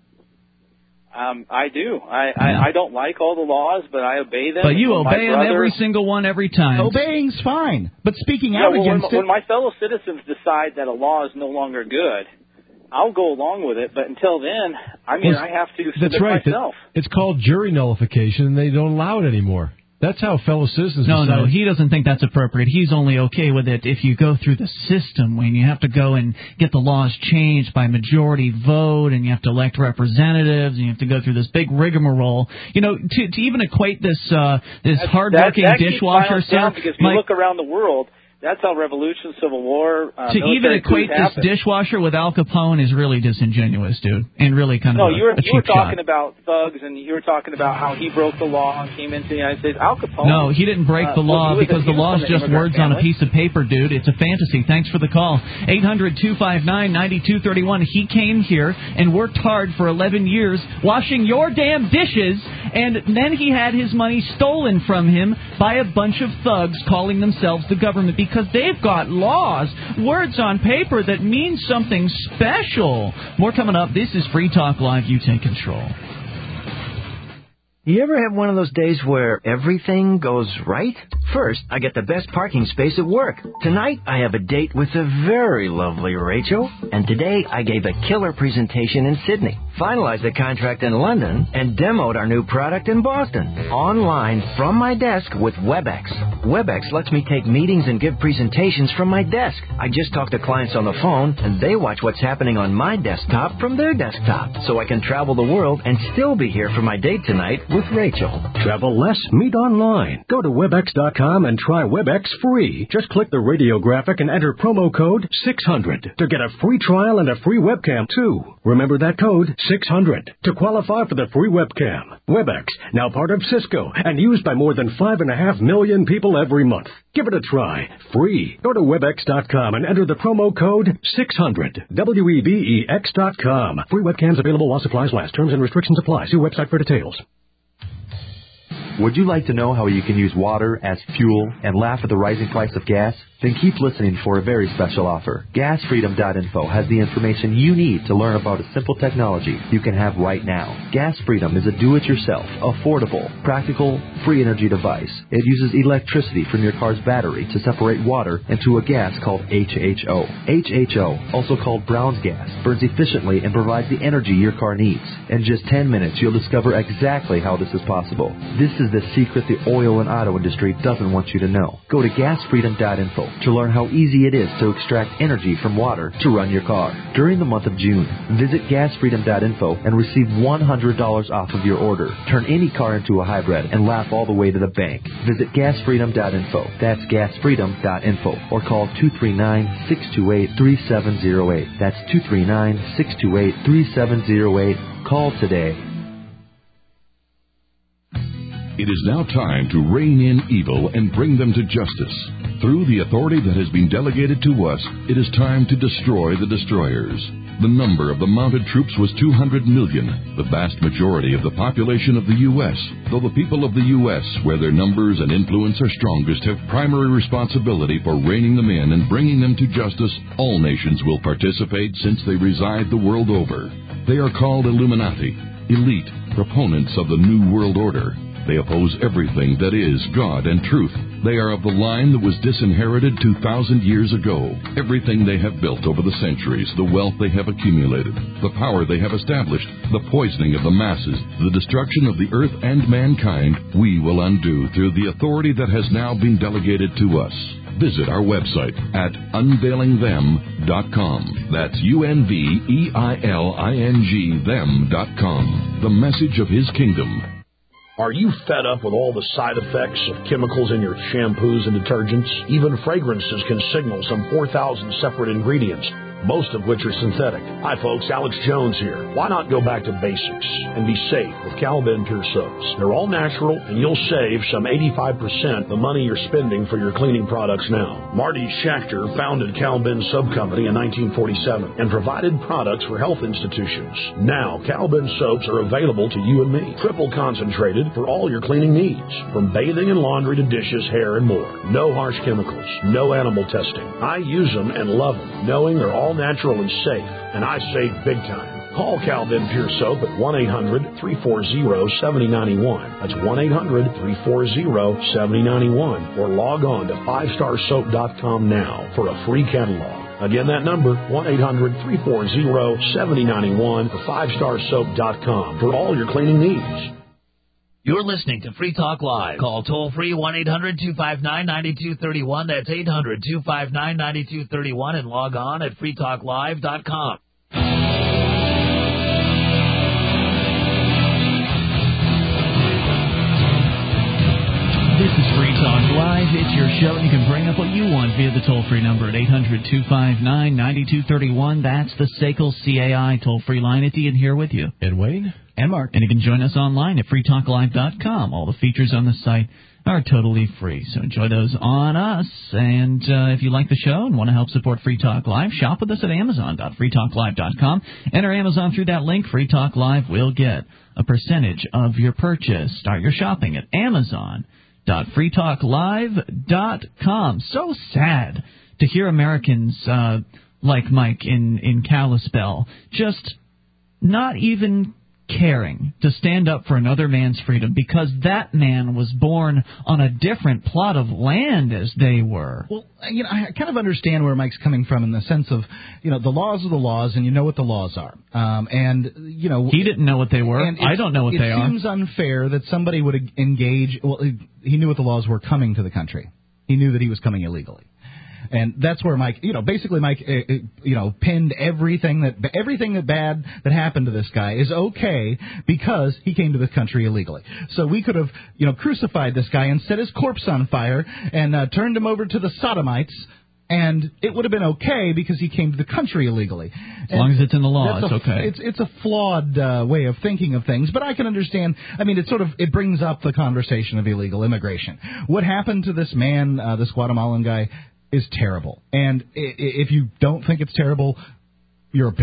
Um, I do. I, I, I don't like all the laws, but I obey them. But you When my obey them every brothers- single one every time. Obeying's fine, but speaking Yeah, out well, when, against when it. my fellow citizens decide that a law is no longer good, I'll go along with it. But until then, I mean, Well, I have to That's submit right. That- myself. It's called jury nullification, and they don't allow it anymore. That's how fellow citizens No, decide. no, he doesn't think that's appropriate. He's only okay with it if you go through the system, when you have to go and get the laws changed by majority vote, and you have to elect representatives, and you have to go through this big rigmarole. You know, to to even equate this uh, this That- hardworking that, that keeps dishwasher, violence down sir, because if you Mike, look around the world, that's how revolution, civil war, uh, to even military equate coups this happen. dishwasher with Al Capone is really disingenuous, dude, and really kind of No, a, you were a you were cheap shot. talking about thugs, and you were talking about how he broke the law and came into the United States. Al Capone. No, he didn't break uh, the law well, he was a- because he the was law is from an just immigrant words on a family. piece of paper, dude. It's a fantasy. Thanks for the call. eight hundred two five nine nine two three one. He came here and worked hard for eleven years washing your damn dishes, and then he had his money stolen from him by a bunch of thugs calling themselves the government because they've got laws, words on paper that mean something special. More coming up. This is Free Talk Live. You take control. You ever have one of those days where everything goes right? First, I get the best parking space at work. Tonight, I have a date with the very lovely Rachel. And today, I gave a killer presentation in Sydney, finalized a contract in London, and demoed our new product in Boston. Online, from my desk with WebEx. WebEx lets me take meetings and give presentations from my desk. I just talk to clients on the phone, and they watch what's happening on my desktop from their desktop. So I can travel the world and still be here for my date tonight with Rachel. Travel less, meet online. Go to webex dot com and try WebEx free. Just click the radio graphic and enter promo code six hundred to get a free trial and a free webcam, too. Remember that code, six hundred, to qualify for the free webcam. WebEx, now part of Cisco and used by more than five and a half million people every month. Give it a try. Free. Go to webex dot com and enter the promo code six hundred. W E B E X dot com. Free webcams available while supplies last. Terms and restrictions apply. See website for details. Would you like to know how you can use water as fuel and laugh at the rising price of gas? Then keep listening for a very special offer. gas freedom dot info has the information you need to learn about a simple technology you can have right now. Gas Freedom is a do-it-yourself, affordable, practical, free energy device. It uses electricity from your car's battery to separate water into a gas called H H O. H H O, also called Brown's gas, burns efficiently and provides the energy your car needs. In just ten minutes, you'll discover exactly how this is possible. This is the secret the oil and auto industry doesn't want you to know. Go to gas freedom dot info to learn how easy it is to extract energy from water to run your car. During the month of June, visit gas freedom dot info and receive one hundred dollars off of your order. Turn any car into a hybrid and laugh all the way to the bank. Visit gas freedom dot info. That's gas freedom dot info. Or call two three nine, six two eight, three seven zero eight. That's two three nine, six two eight, three seven zero eight. Call today. It is now time to rein in evil and bring them to justice. Through the authority that has been delegated to us, it is time to destroy the destroyers. The number of the mounted troops was two hundred million, the vast majority of the population of the U S Though the people of the U S, where their numbers and influence are strongest, have primary responsibility for reining them in and bringing them to justice, all nations will participate since they reside the world over. They are called Illuminati, elite, proponents of the New World Order. They oppose everything that is God and truth. They are of the line that was disinherited two thousand years ago. Everything they have built over the centuries, the wealth they have accumulated, the power they have established, the poisoning of the masses, the destruction of the earth and mankind, we will undo through the authority that has now been delegated to us. Visit our website at unveiling them dot com. That's U N V E I L I N G them dot com. The message of His kingdom. Are you fed up with all the side effects of chemicals in your shampoos and detergents? Even fragrances can signal some four thousand separate ingredients, most of which are synthetic. Hi folks, Alex Jones here. Why not go back to basics and be safe with Cal-Ben Pure Soaps? They're all natural and you'll save some eighty-five percent the money you're spending for your cleaning products now. Marty Schachter founded Cal-Ben Soap Company in nineteen forty-seven and provided products for health institutions. Now, Cal-Ben soaps are available to you and me, triple concentrated for all your cleaning needs, from bathing and laundry to dishes, hair, and more. No harsh chemicals, no animal testing. I use them and love them, knowing they're all natural and safe, and I save big time. Call Cal-Ben Pure Soap at one eight hundred, three four zero, seven zero nine one. That's one eight hundred, three four zero, seven zero nine one. Or log on to five star soap dot com now for a free catalog. Again, that number, one eight hundred, three four zero, seven zero nine one or five star soap dot com for all your cleaning needs. You're listening to Free Talk Live. Call toll-free one eight hundred, two five nine, nine two three one. That's eight hundred, two five nine, nine two three one and log on at free talk live dot com. This is Free Talk Live. It's your show, and you can bring up what you want via the toll-free number at eight hundred, two five nine, nine two three one. That's the S A C L C A I toll-free line. It's Ian here with you. And Wayne. And Mark. And you can join us online at free talk live dot com. All the features on the site are totally free, so enjoy those on us. And uh, if you like the show and want to help support Free Talk Live, shop with us at amazon dot free talk live dot com. Enter Amazon through that link. Free Talk Live will get a percentage of your purchase. Start your shopping at amazon dot free talk live dot com. So sad to hear Americans uh, like Mike in, in Kalispell just not even caring to stand up for another man's freedom because that man was born on a different plot of land as they were. Well, you know, I kind of understand where Mike's coming from in the sense of, you know, the laws are the laws and you know what the laws are. Um, and, you know... He didn't know what they were. I don't know what they are. It seems unfair that somebody would engage... Well, he knew what the laws were coming to the country. He knew that he was coming illegally. And that's where Mike, you know, basically Mike, uh, you know, pinned everything that everything that bad that happened to this guy is okay because he came to this country illegally. So we could have, you know, crucified this guy and set his corpse on fire and uh, turned him over to the sodomites, and it would have been okay because he came to the country illegally. As and long as it's in the law, it's a, okay. It's it's a flawed uh, way of thinking of things, but I can understand. I mean, it sort of it brings up the conversation of illegal immigration. What happened to this man, uh, this Guatemalan guy, is terrible. And if you don't think it's terrible, you're a bigot.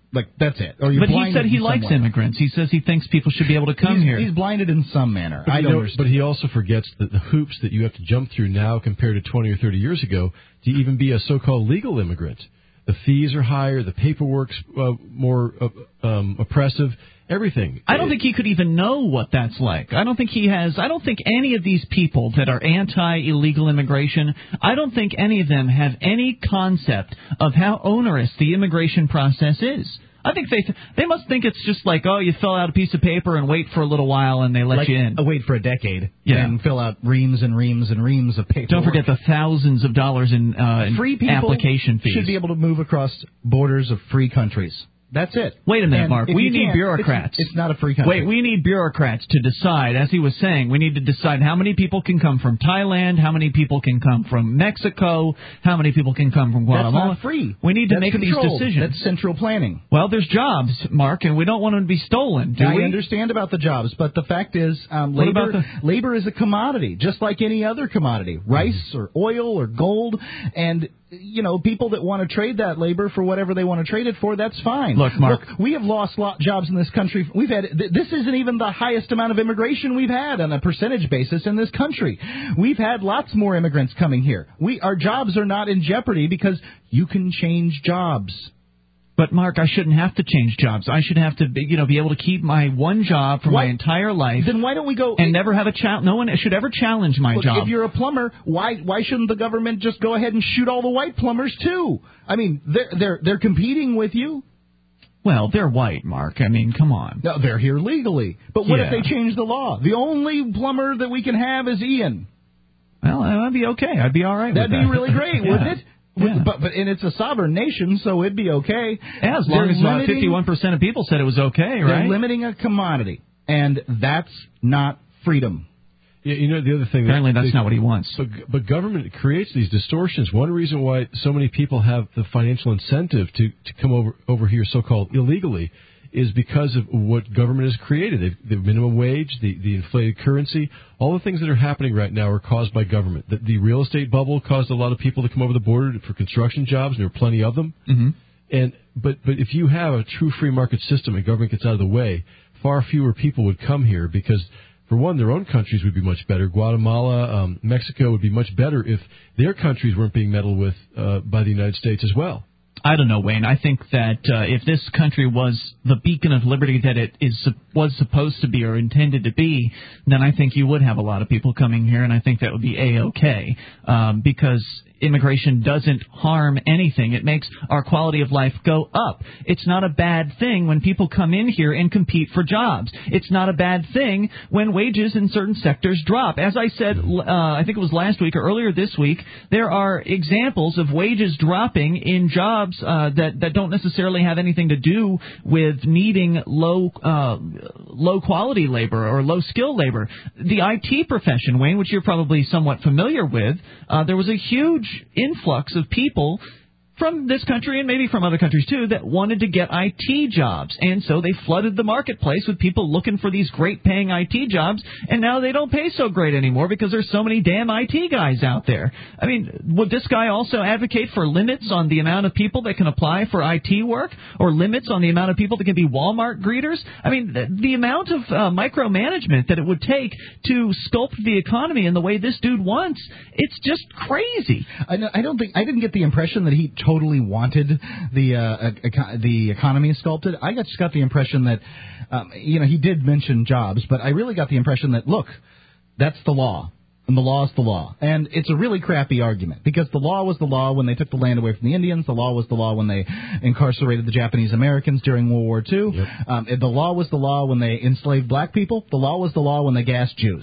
Like, that's it. Or you're but he blinded said he in some likes way. immigrants. He says he thinks people should be able to come he's, here. He's blinded in some manner. But I you don't know, understand. But he also forgets the, the hoops that you have to jump through now compared to twenty or thirty years ago to even be a so-called legal immigrant. The fees are higher. The paperwork's uh, more uh, um, oppressive. Everything. I don't think he could even know what that's like. I don't think he has. I don't think any of these people that are anti-illegal immigration, I don't think any of them have any concept of how onerous the immigration process is. I think they they must think it's just like, oh, you fill out a piece of paper and wait for a little while and they let like, you in. Uh, wait for a decade yeah. and fill out reams and reams and reams of paper. Don't forget the thousands of dollars in, uh, in free people application fees. Should be able to move across borders of free countries. That's it. Wait a minute, and Mark. We need can't, bureaucrats. It's, it's not a free country. Wait, we need bureaucrats to decide, as he was saying, we need to decide how many people can come from Thailand, how many people can come from Mexico, how many people can come from Guatemala. That's not free. We need to That's make controlled. these decisions. That's central planning. Well, there's jobs, Mark, and we don't want them to be stolen, do I we? I understand about the jobs, but the fact is, um, What labor, about the- labor is a commodity, just like any other commodity. Rice or oil or gold, and you know, people that want to trade that labor for whatever they want to trade it for, that's fine. Look, Mark. Look, we have lost lot jobs in this country. We've had th- this isn't even the highest amount of immigration we've had on a percentage basis in this country. We've had lots more immigrants coming here. We our jobs are not in jeopardy because you can change jobs. But, Mark, I shouldn't have to change jobs. I should have to, be, you know, be able to keep my one job for What? my entire life. Then why don't we go and never have a challenge? No one should ever challenge my Look, job. If you're a plumber, why why shouldn't the government just go ahead and shoot all the white plumbers too? I mean, they're they're they're competing with you. Well, they're white, Mark. I mean, come on. No, they're here legally. But what Yeah. if they change the law? The only plumber that we can have is Ian. Well, that'd be okay. I'd be all right That'd with be that. really great, Yeah. wouldn't it? Yeah. But but and it's a sovereign nation, so it'd be okay. Yeah, as long They're as uh, limiting- fifty-one percent of people said it was okay, They're right? limiting a commodity, and that's not freedom. Yeah, you know, the other thing... Apparently that's they, not what he wants. But, but government creates these distortions. One reason why so many people have the financial incentive to, to come over, over here so-called illegally is because of what government has created. They've, the minimum wage, the, the inflated currency, all the things that are happening right now are caused by government. The, the real estate bubble caused a lot of people to come over the border for construction jobs, and there are plenty of them. Mm-hmm. And but but if you have a true free market system and government gets out of the way, far fewer people would come here because, for one, their own countries would be much better. Guatemala, um, Mexico would be much better if their countries weren't being meddled with uh, by the United States as well. I don't know, Wayne. I think that uh, if this country was the beacon of liberty that it is was supposed to be or intended to be, then I think you would have a lot of people coming here, and I think that would be A-okay, um, because immigration doesn't harm anything. It makes our quality of life go up. It's not a bad thing when people come in here and compete for jobs. It's not a bad thing when wages in certain sectors drop. As I said, uh, I think it was last week or earlier this week, there are examples of wages dropping in jobs uh, that, that don't necessarily have anything to do with needing low uh, low quality labor or low skill labor. The I T profession, Wayne, which you're probably somewhat familiar with, uh, there was a huge influx of people from this country and maybe from other countries too that wanted to get I T jobs, and so they flooded the marketplace with people looking for these great paying I T jobs, and now they don't pay so great anymore because there's so many damn I T guys out there. I mean, would this guy also advocate for limits on the amount of people that can apply for I T work, or limits on the amount of people that can be Walmart greeters? I mean, the, the amount of uh, micromanagement that it would take to sculpt the economy in the way this dude wants, it's just crazy. I, know, I don't think I didn't get the impression that he totally wanted the uh, eco- the economy sculpted. I just got the impression that, um, you know, he did mention jobs, but I really got the impression that, look, that's the law, and the law is the law. And it's a really crappy argument, because the law was the law when they took the land away from the Indians. The law was the law when they incarcerated the Japanese Americans during World War Two. Yep. Um, the law was the law when they enslaved black people. The law was the law when they gassed Jews.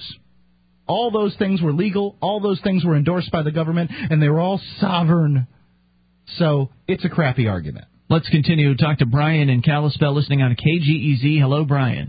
All those things were legal. All those things were endorsed by the government, and they were all sovereign. So it's a crappy argument. Let's continue to talk to Brian in Kalispell, listening on K G E Z. Hello, Brian.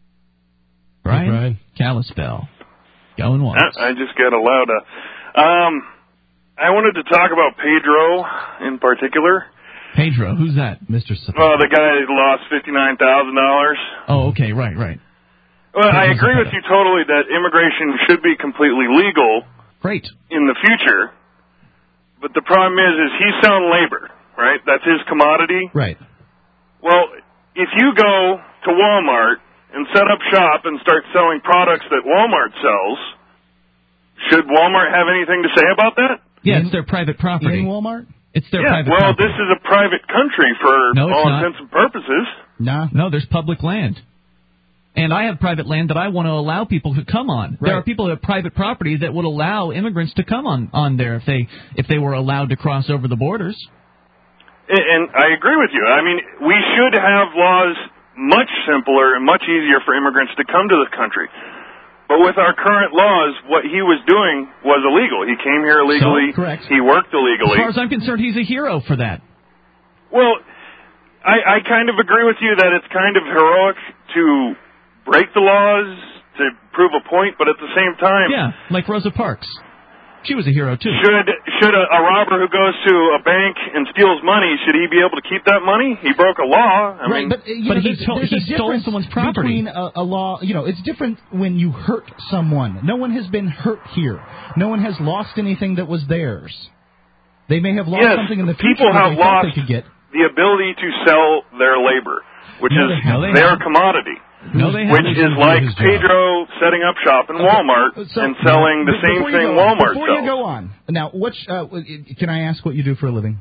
Brian? Hey, Brian. Kalispell. Going once. I just got allowed to. Um, I wanted to talk about Pedro in particular. Pedro, who's that? Mister Zapata. Oh, the guy that lost fifty-nine thousand dollars. Oh, okay, right, right. Well, I agree with you totally that immigration should be completely legal. Great. In the future. But the problem is, is he's selling labor, right? That's his commodity. Right. Well, if you go to Walmart and set up shop and start selling products that Walmart sells, should Walmart have anything to say about that? Yeah, it's their private property. In Walmart? It's their yeah, private well, property. this is a private country for No, it's all not. intents and purposes. No. No, there's public land. And I have private land that I want to allow people to come on. There Right. are people who have private property that would allow immigrants to come on, on there if they if they were allowed to cross over the borders. And and I agree with you. I mean, we should have laws much simpler and much easier for immigrants to come to this country. But with our current laws, what he was doing was illegal. He came here illegally. So, correct. He worked illegally. As far as I'm concerned, he's a hero for that. Well, I, I kind of agree with you that it's kind of heroic to break the laws to prove a point, but at the same time... Yeah, like Rosa Parks. She was a hero, too. Should should a, a robber who goes to a bank and steals money, should he be able to keep that money? He broke a law. I right, mean, but, uh, you but know, he there's, told- there's he a stole difference someone's property. Between a, a law, you know, it's different when you hurt someone. No one has been hurt here. No one has lost anything that was theirs. They may have lost yes, something in the future people that have they thought lost they could get. the ability to sell their labor, which No, is they haven't. their commodity. No, they which haven't. is like Pedro setting up shop in Walmart So, and selling the be- same before you thing go on- Walmart Before sells. you go on, now, which, uh, can I ask what you do for a living?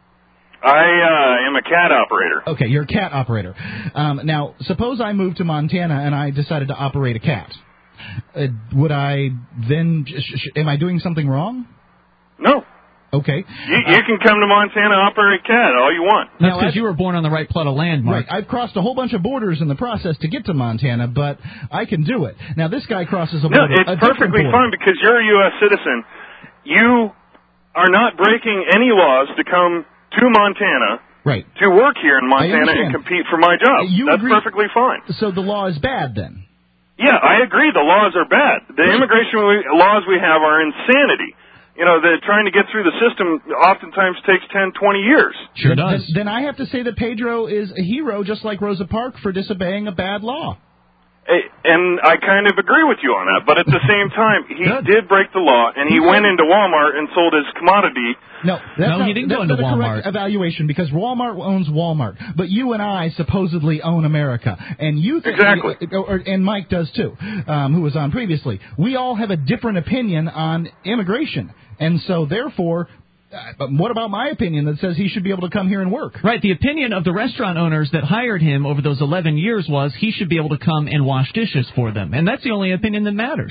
I uh, am a cat operator. Okay, you're a cat operator. Um, now, suppose I moved to Montana and I decided to operate a cat. Uh, would I then? Sh- sh- am I doing something wrong? No. Okay. You, you can come to Montana and operate cat all you want. That's because you were born on the right plot of land, Mark. Right. I've crossed a whole bunch of borders in the process to get to Montana, but I can do it. Now, this guy crosses a No, border. it's a different perfectly border. fine because you're a U S citizen. You are not breaking any laws to come to Montana right. to work here in Montana understand. and compete for my job. You That's agree- perfectly fine. So the law is bad then? Yeah, I agree. The laws are bad. The immigration we, laws we have are insanity. You know, the trying to get through the system oftentimes takes ten, twenty years. Sure then, does. Then, then I have to say that Pedro is a hero, just like Rosa Parks, for disobeying a bad law. Eh, And I kind of agree with you on that. But at the same time, he did break the law, and he went into Walmart and sold his commodity. No, that's No, not, he didn't that's go into not a Walmart. correct evaluation because Walmart owns Walmart, but you and I supposedly own America, and you th- Exactly. or, and Mike does too, um, who was on previously. We all have a different opinion on immigration, and so therefore. Uh, but what about my opinion that says he should be able to come here and work? Right. The opinion of the restaurant owners that hired him over those eleven years was he should be able to come and wash dishes for them. And that's the only opinion that matters.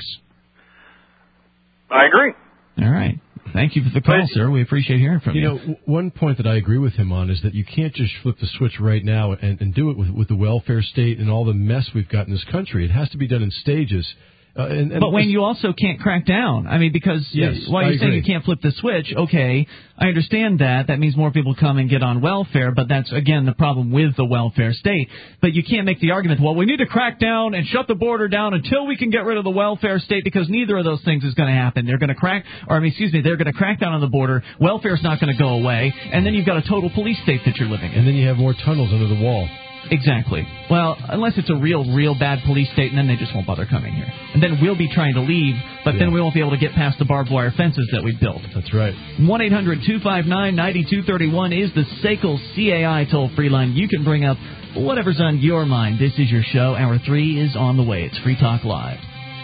I agree. All right. Thank you for the call, sir. We appreciate hearing from you. You know, w- one point that I agree with him on is that you can't just flip the switch right now and, and do it with, with the welfare state and all the mess we've got in this country. It has to be done in stages. Uh, and, and but Wayne, you also can't crack down. I mean, because Yes, while I you're saying agree. you can't flip the switch, okay, I understand that. That means more people come and get on welfare, but that's, again, the problem with the welfare state. But you can't make the argument, well, we need to crack down and shut the border down until we can get rid of the welfare state, because neither of those things is going to happen. They're going to crack, or I mean, excuse me, they're going to crack down on the border. Welfare's not going to go away, and then you've got a total police state that you're living in. And then you have more tunnels under the wall. Exactly. Well, unless it's a real, real bad police state, and then they just won't bother coming here. And then we'll be trying to leave, but Yeah. then we won't be able to get past the barbed wire fences that we built. That's right. one eight hundred two five nine nine two three one is the S A C L C A I toll-free line. You can bring up whatever's on your mind. This is your show. Hour three is on the way. It's Free Talk Live.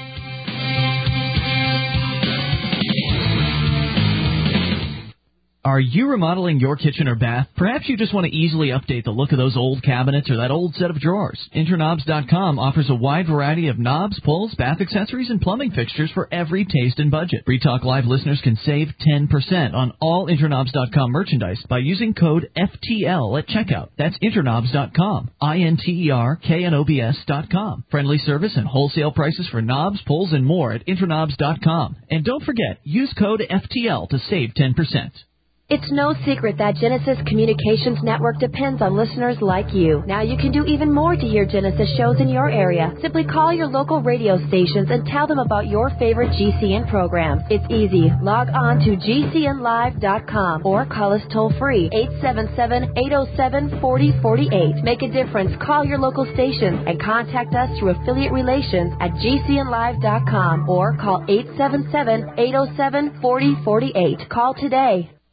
Are you remodeling your kitchen or bath? Perhaps you just want to easily update the look of those old cabinets or that old set of drawers. Interknobs dot com offers a wide variety of knobs, pulls, bath accessories, and plumbing fixtures for every taste and budget. Free Talk Live listeners can save ten percent on all Interknobs dot com merchandise by using code F T L at checkout. That's Interknobs dot com. I N T E R K N O B S dot com. Friendly service and wholesale prices for knobs, pulls, and more at Interknobs dot com. And don't forget, use code F T L to save ten percent. It's no secret that Genesis Communications Network depends on listeners like you. Now you can do even more to hear Genesis shows in your area. Simply call your local radio stations and tell them about your favorite G C N programs. It's easy. Log on to G C N live dot com or call us toll-free eight seven seven, eight oh seven, four oh four eight. Make a difference. Call your local station and contact us through affiliate relations at G C N live dot com or call eight seven seven, eight oh seven, four oh four eight. Call today.